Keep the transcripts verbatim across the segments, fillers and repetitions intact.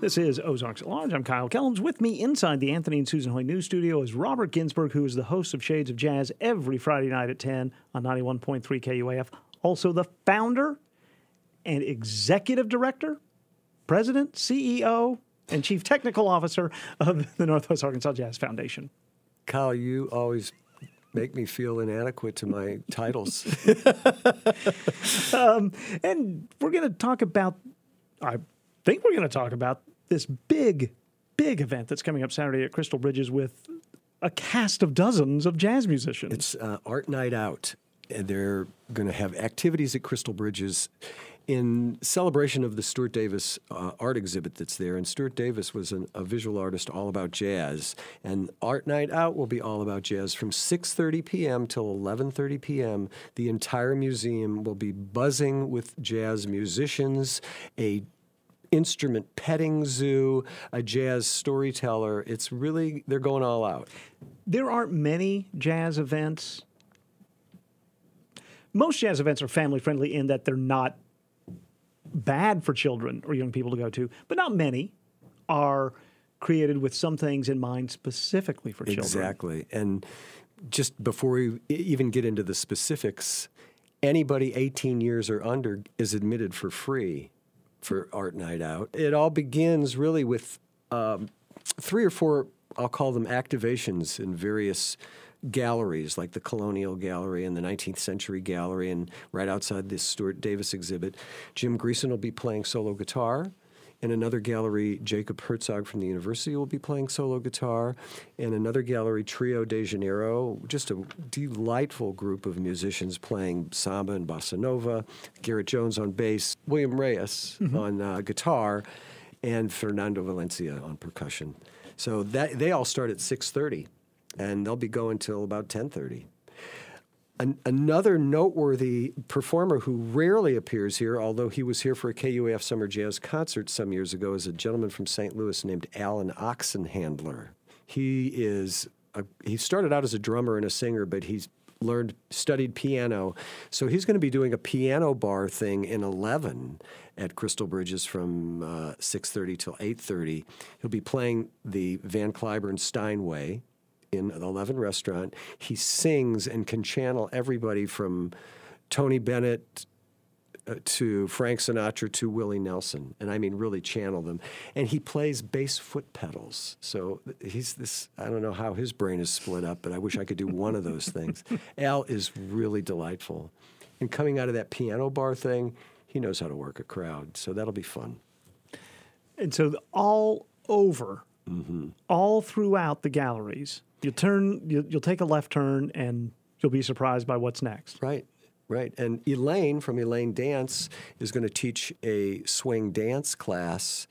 This is Ozarks at Large. I'm Kyle Kellums. With me inside the Anthony and Susan Hoy News Studio is Robert Ginsburg, who is the host of Shades of Jazz every Friday night at ten on ninety-one point three K U A F. Also the founder and executive director, president, C E O, and chief technical officer of the Northwest Arkansas Jazz Foundation. Kyle, you always make me feel inadequate to my titles. um, and we're going to talk about, I think we're going to talk about this big, big event that's coming up Saturday at Crystal Bridges with a cast of dozens of jazz musicians. It's uh, Art Night Out, and they're going to have activities at Crystal Bridges in celebration of the Stuart Davis uh, art exhibit that's there. And Stuart Davis was an, a visual artist all about jazz. And Art Night Out will be all about jazz from six thirty p.m. till eleven thirty p.m. The entire museum will be buzzing with jazz musicians, a instrument petting zoo, a jazz storyteller. It's really, they're going all out. There aren't many jazz events. Most jazz events are family-friendly in that they're not bad for children or young people to go to, but not many are created with some things in mind specifically for children. Exactly. And just before we even get into the specifics, anybody eighteen years or under is admitted for free for Art Night Out. It all begins really with um, three or four, I'll call them activations in various galleries, like the Colonial Gallery and the nineteenth Century Gallery, and right outside this Stuart Davis exhibit, Jim Greason will be playing solo guitar. In another gallery, Jacob Herzog from the university will be playing solo guitar. In another gallery, Trio de Janeiro, just a delightful group of musicians playing samba and bossa nova. Garrett Jones on bass, William Reyes mm-hmm. on uh, guitar, and Fernando Valencia on percussion. So that they all start at six thirty, and they'll be going till about ten thirty. An- another noteworthy performer who rarely appears here, although he was here for a K U A F Summer Jazz concert some years ago, is a gentleman from Saint Louis named Alan Oxenhandler. He is a, he started out as a drummer and a singer, but he's learned, studied piano. So he's going to be doing a piano bar thing in eleven at Crystal Bridges from uh, six thirty till eight thirty. He'll be playing the Van Cliburn Steinway in the eleven restaurant. He sings and can channel everybody from Tony Bennett uh, to Frank Sinatra to Willie Nelson. And I mean really channel them. And he plays bass foot pedals. So he's this, I don't know how his brain is split up, but I wish I could do one of those things. Al is really delightful. And coming out of that piano bar thing, he knows how to work a crowd. So that'll be fun. And so all over, mm-hmm. all throughout the galleries, You turn, you'll, you'll take a left turn, and you'll be surprised by what's next. Right, right. And Elaine from Elaine Dance is going to teach a swing dance class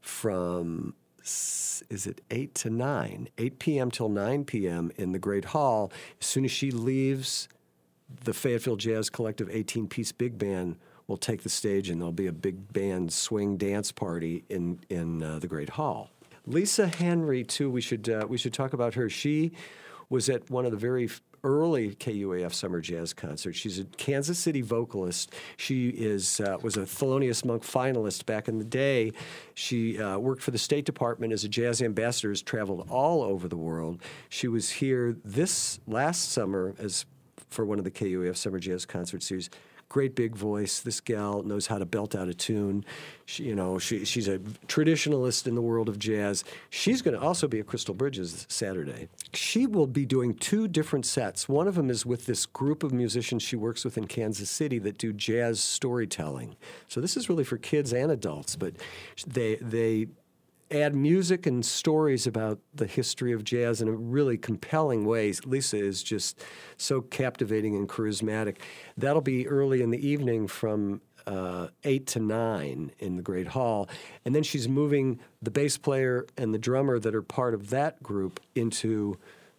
from, is it eight to nine? eight p.m. till nine p.m. in the Great Hall. As soon as she leaves, the Fayetteville Jazz Collective eighteen-piece big band will take the stage, and there'll be a big band swing dance party in, in uh, the Great Hall. Lisa Henry, too, we should uh, we should talk about her. She was at one of the very early K U A F Summer Jazz concerts. She's a Kansas City vocalist. She is uh, was a Thelonious Monk finalist back in the day. She uh, worked for the State Department as a jazz ambassador, has traveled all over the world. She was here this last summer as for one of the K U A F Summer Jazz Concert Series. Great big voice. This gal knows how to belt out a tune. She, you know, she, she's a traditionalist in the world of jazz. She's going to also be at Crystal Bridges Saturday. She will be doing two different sets. One of them is with this group of musicians she works with in Kansas City that do jazz storytelling. So this is really for kids and adults, but they they add music and stories about the history of jazz in a really compelling way. Lisa is just so captivating and charismatic. That'll be early in the evening from uh, eight to nine in the Great Hall. And then she's moving the bass player and the drummer that are part of that group into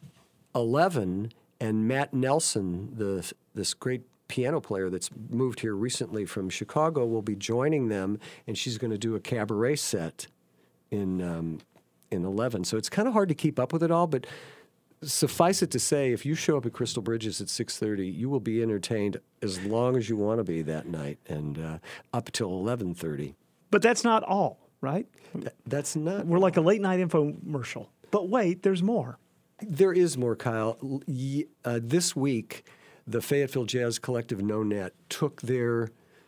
eleven, and Matt Nelson, the this great piano player that's moved here recently from Chicago, will be joining them, and she's going to do a cabaret set in um, in eleven. So it's kind of hard to keep up with it all, but suffice it to say, if you show up at Crystal Bridges at six thirty, you will be entertained as long as you want to be that night, and uh, up till eleven thirty. But that's not all. right? Th- That's not. We're like a late night infomercial. But wait, there's more. There is more, Kyle. L- y- Uh, this week, the Fayetteville Jazz Collective No Net took their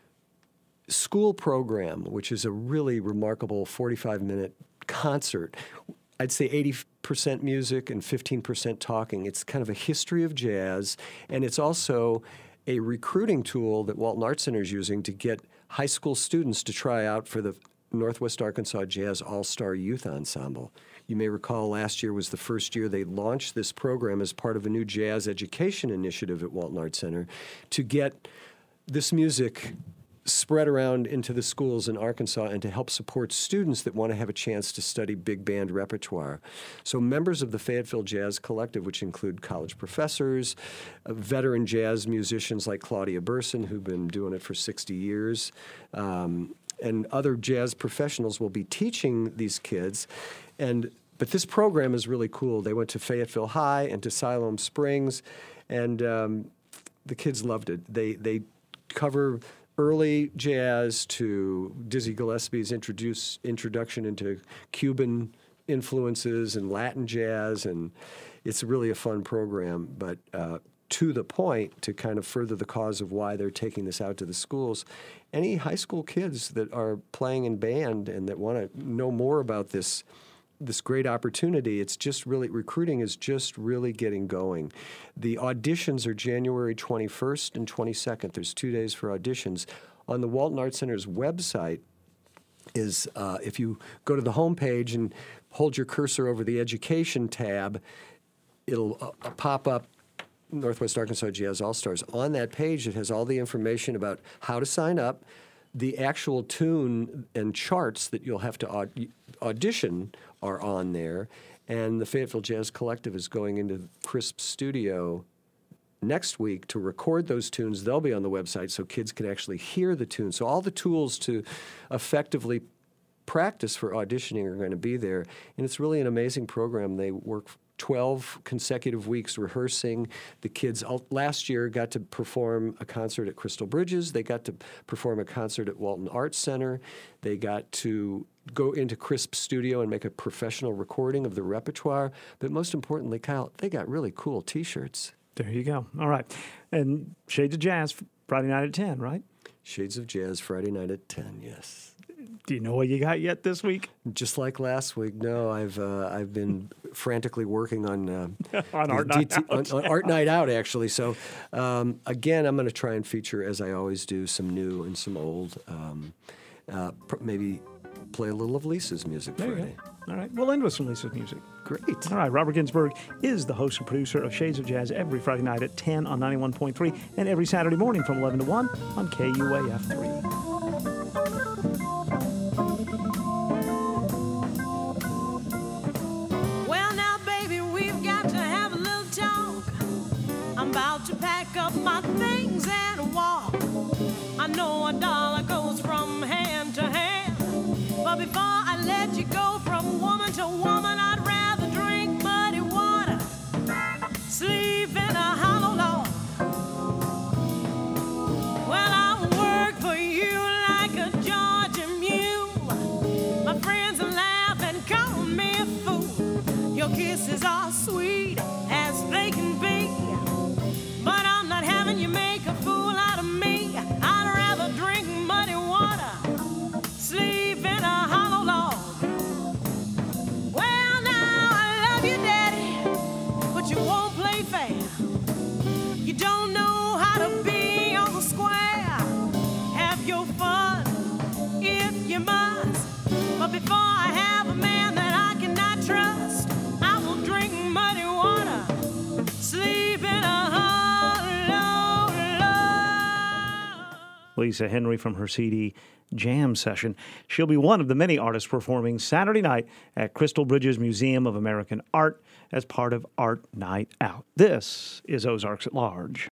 school program, which is a really remarkable forty-five minute concert. I'd say eighty percent music and fifteen percent talking. It's kind of a history of jazz, and it's also a recruiting tool that Walton Arts Center is using to get high school students to try out for the Northwest Arkansas Jazz All-Star Youth Ensemble. You may recall last year was the first year they launched this program as part of a new jazz education initiative at Walton Arts Center to get this music spread around into the schools in Arkansas and to help support students that want to have a chance to study big band repertoire. So members of the Fayetteville Jazz Collective, which include college professors, uh, veteran jazz musicians like Claudia Burson, who've been doing it for sixty years, um, and other jazz professionals will be teaching these kids. And but this program is really cool. They went to Fayetteville High and to Siloam Springs, and um, the kids loved it. They they cover early jazz to Dizzy Gillespie's introduce, introduction into Cuban influences and Latin jazz, and it's really a fun program. But uh, to the point, to kind of further the cause of why they're taking this out to the schools, any high school kids that are playing in band and that want to know more about this this great opportunity, it's just really, recruiting is just really getting going. The auditions are January twenty-first and twenty-second. There's two days for auditions. On the Walton Arts Center's website is, uh, if you go to the homepage and hold your cursor over the education tab, it'll uh, pop up Northwest Arkansas Jazz All-Stars. On that page, it has all the information about how to sign up, the actual tune and charts that you'll have to aud- audition are on there, and the Fayetteville Jazz Collective is going into Crisp's studio next week to record those tunes. They'll be on the website so kids can actually hear the tunes. So all the tools to effectively practice for auditioning are going to be there, and it's really an amazing program. They work twelve consecutive weeks rehearsing. The kids all, last year got to perform a concert at Crystal Bridges. They got to perform a concert at Walton Arts Center. They got to go into Crisp's studio and make a professional recording of the repertoire. But most importantly, Kyle, they got really cool T-shirts. There you go. All right. And Shades of Jazz, Friday night at ten, right? Shades of Jazz, Friday night at ten, yes. Do you know what you got yet this week? Just like last week, no. I've uh, I've been frantically working on uh, on Art Night D T, Out. on, on Art Night Out, actually. So um, again, I'm going to try and feature, as I always do, some new and some old. Um, uh, pr- maybe play a little of Lisa's music There Friday. you go. All right. We'll end with some Lisa's music. Great. All right. Robert Ginsburg is the host and producer of Shades of Jazz every Friday night at ten on ninety-one point three and every Saturday morning from eleven to one on K U A F three. About to pack up my things and walk. I know a dollar goes from hand to hand, but before I let you go from woman to woman, I'd rather drink muddy water, sleep in a hollow log. Well, I work for you like a Georgia mule. My friends laugh and call me a fool. Your kisses are sweet as they can be, but I'm not having you make a fool out of me. I'd rather drink muddy water, sleep in a hollow log. Well, now I love you, Daddy, but you won't play fair. You don't know how to be on the square. Have your fun if you must, but before I have a man that I cannot trust, I will drink muddy water, sleep in a hollow. Lisa Henry from her C D Jam Session. She'll be one of the many artists performing Saturday night at Crystal Bridges Museum of American Art as part of Art Night Out. This is Ozarks at Large.